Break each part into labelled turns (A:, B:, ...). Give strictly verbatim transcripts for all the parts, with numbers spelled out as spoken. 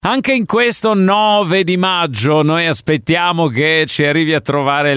A: Anche in questo nove di maggio noi aspettiamo che ci arrivi a trovare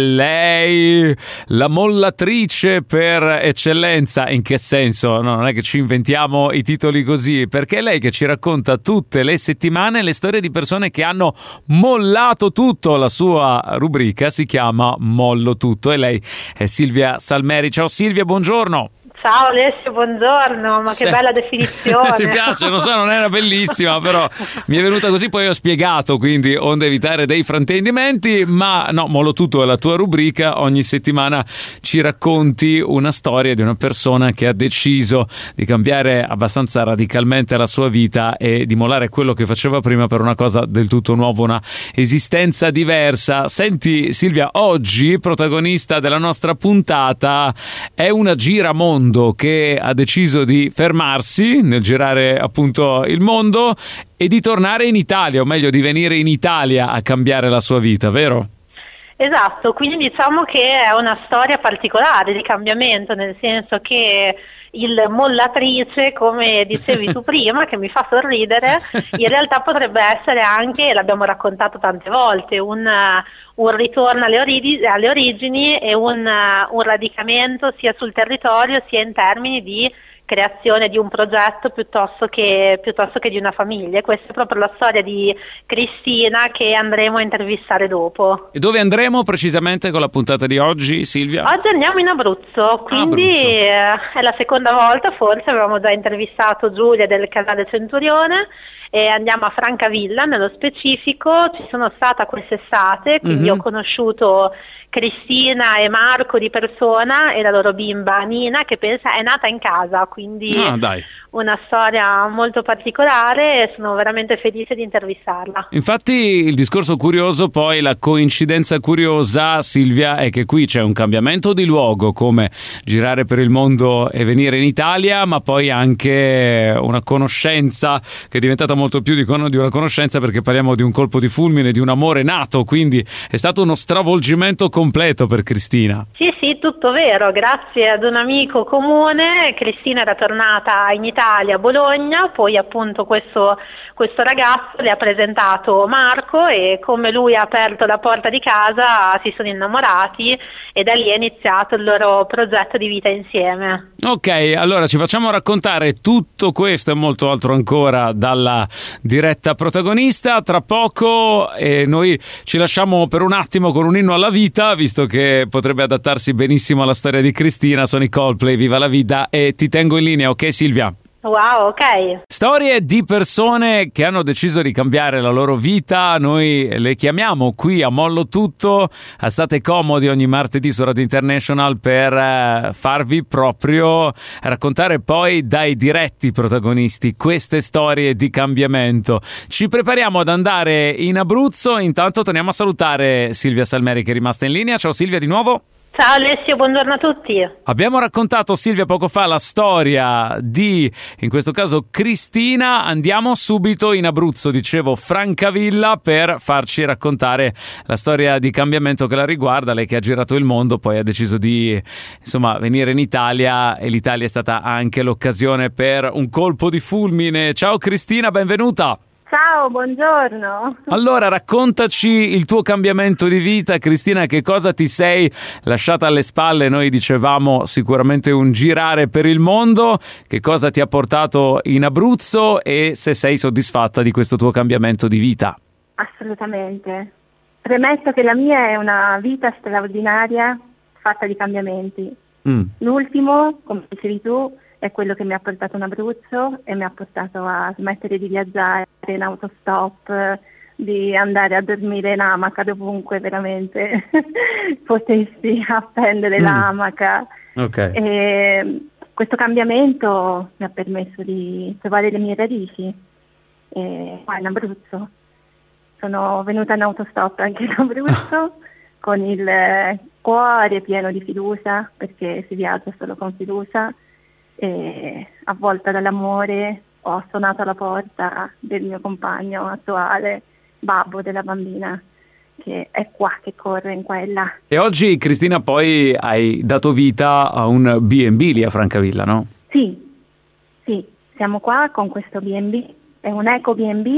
A: lei, la mollatrice per eccellenza. In che senso? No, non è che ci inventiamo i titoli così, perché è lei che ci racconta tutte le settimane le storie di persone che hanno mollato tutto. La sua rubrica si chiama Mollo Tutto e lei è Silvia Salmeri. Ciao Silvia, buongiorno.
B: Ciao Alessio, buongiorno, ma
A: Se...
B: che bella definizione.
A: Ti piace? Non so, non era bellissima, però mi è venuta così, poi ho spiegato, quindi onde evitare dei fraintendimenti, ma no, Mollo Tutto è la tua rubrica, ogni settimana ci racconti una storia di una persona che ha deciso di cambiare abbastanza radicalmente la sua vita e di mollare quello che faceva prima per una cosa del tutto nuova, una esistenza diversa. Senti Silvia, oggi protagonista della nostra puntata è una giramondo che ha deciso di fermarsi nel girare appunto il mondo e di tornare in Italia, o meglio di venire in Italia a cambiare la sua vita, vero?
B: Esatto, quindi diciamo che è una storia particolare di cambiamento, nel senso che il mollatrice, come dicevi tu prima, che mi fa sorridere, in realtà potrebbe essere anche, l'abbiamo raccontato tante volte, un, un ritorno alle, ori- alle origini e un, un radicamento sia sul territorio sia in termini di creazione di un progetto piuttosto che, piuttosto che di una famiglia. Questa è proprio la storia di Cristina che andremo a intervistare dopo.
A: E dove andremo precisamente con la puntata di oggi, Silvia?
B: Oggi andiamo in Abruzzo, quindi
A: Abruzzo.
B: È la seconda volta, forse avevamo già intervistato Giulia del Casale Centurione e andiamo a Francavilla nello specifico. Ci sono stata quest'estate, quindi mm-hmm. ho conosciuto Cristina e Marco di persona e la loro bimba Nina, che pensa è nata in casa, quindi
A: ah, dai.
B: una storia molto particolare e sono veramente felice di intervistarla.
A: Infatti il discorso curioso, poi la coincidenza curiosa, Silvia, è che qui c'è un cambiamento di luogo, come girare per il mondo e venire in Italia, ma poi anche una conoscenza che è diventata molto più di, con- di una conoscenza, perché parliamo di un colpo di fulmine, di un amore nato, quindi è stato uno stravolgimento completo per Cristina.
B: Sì, sì, tutto vero. Grazie ad un amico comune, Cristina era tornata in Italia, a Bologna, poi appunto questo, questo ragazzo le ha presentato Marco e come lui ha aperto la porta di casa si sono innamorati e da lì è iniziato il loro progetto di vita insieme.
A: Ok, allora ci facciamo raccontare tutto questo e molto altro ancora dalla diretta protagonista tra poco, e noi ci lasciamo per un attimo con un inno alla vita, visto che potrebbe adattarsi benissimo alla storia di Cristina. Sono i Coldplay, Viva la Vita, e ti tengo in linea, ok Silvia?
B: Wow, ok.
A: Storie di persone che hanno deciso di cambiare la loro vita, noi le chiamiamo qui a Mollo Tutto. State comodi ogni martedì su Radio International per eh, farvi proprio raccontare poi dai diretti protagonisti queste storie di cambiamento. Ci prepariamo ad andare in Abruzzo, intanto torniamo a salutare Silvia Salmeri che è rimasta in linea. Ciao Silvia di nuovo.
B: Ciao Alessio, buongiorno a tutti.
A: Abbiamo raccontato, Silvia, poco fa la storia di, in questo caso, Cristina. Andiamo subito in Abruzzo, dicevo Francavilla, per farci raccontare la storia di cambiamento che la riguarda. Lei che ha girato il mondo, poi ha deciso di, insomma, venire in Italia, e l'Italia è stata anche l'occasione per un colpo di fulmine. Ciao Cristina, benvenuta.
C: Ciao, buongiorno.
A: Allora, raccontaci il tuo cambiamento di vita, Cristina, che cosa ti sei lasciata alle spalle? Noi dicevamo sicuramente un girare per il mondo, che cosa ti ha portato in Abruzzo e se sei soddisfatta di questo tuo cambiamento di vita?
C: Assolutamente. Premetto che la mia è una vita straordinaria fatta di cambiamenti. Mm. L'ultimo, come dicevi tu, è quello che mi ha portato in Abruzzo e mi ha portato a smettere di viaggiare in autostop, di andare a dormire in amaca dovunque veramente potessi appendere mm. l'amaca.
A: Okay.
C: E questo cambiamento mi ha permesso di trovare le mie radici e qua in Abruzzo. Sono venuta in autostop anche in Abruzzo con il cuore pieno di fiducia, perché si viaggia solo con fiducia. E avvolta dall'amore ho suonato alla porta del mio compagno attuale, babbo della bambina, che è qua, che corre in quella.
A: E oggi, Cristina, poi hai dato vita a un B and B lì a Francavilla, no?
C: Sì, sì, siamo qua con questo B and B, è un eco B and B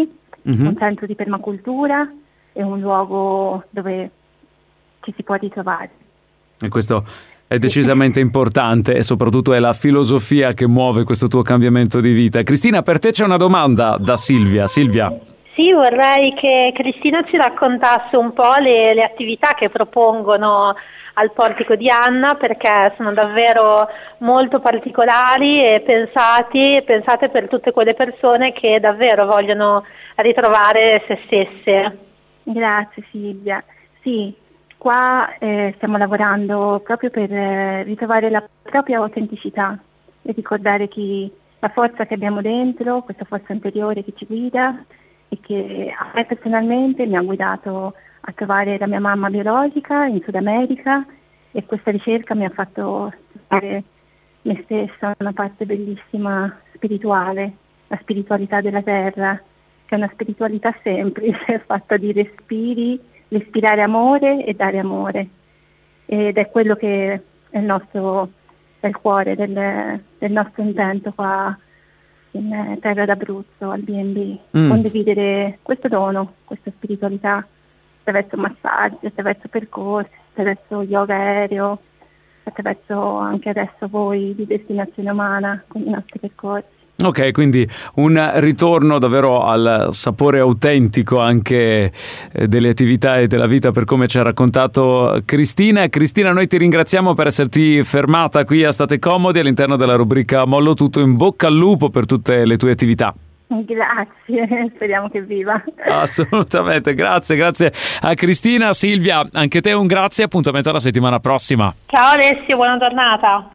C: mm-hmm. un centro di permacultura e un luogo dove ci si può ritrovare.
A: E questo è decisamente importante e soprattutto è la filosofia che muove questo tuo cambiamento di vita. Cristina, per te c'è una domanda da Silvia. Silvia.
B: Sì, vorrei che Cristina ci raccontasse un po' le, le attività che propongono al Portico di Anna, perché sono davvero molto particolari e pensati, pensate per tutte quelle persone che davvero vogliono ritrovare se stesse.
C: Grazie Silvia. Sì, qua eh, stiamo lavorando proprio per eh, ritrovare la propria autenticità e ricordare chi, la forza che abbiamo dentro, questa forza interiore che ci guida e che a me personalmente mi ha guidato a trovare la mia mamma biologica in Sud America, e questa ricerca mi ha fatto trovare me stessa, una parte bellissima spirituale, la spiritualità della terra, che è una spiritualità semplice, fatta di respiri, respirare amore e dare amore, ed è quello che è il nostro, è il cuore del, del nostro intento qua in Terra d'Abruzzo, al B and B, mm. condividere questo dono, questa spiritualità attraverso massaggi, attraverso percorsi, attraverso yoga aereo, attraverso anche adesso voi di Destinazione Umana con i nostri percorsi.
A: Ok, quindi un ritorno davvero al sapore autentico anche delle attività e della vita, per come ci ha raccontato Cristina. Cristina, noi ti ringraziamo per esserti fermata qui a State Comodi all'interno della rubrica Mollo Tutto. In bocca al lupo per tutte le tue attività.
C: Grazie, speriamo che viva.
A: Assolutamente, grazie, grazie a Cristina. Silvia, anche te un grazie, appuntamento alla settimana prossima.
B: Ciao Alessio, buona giornata.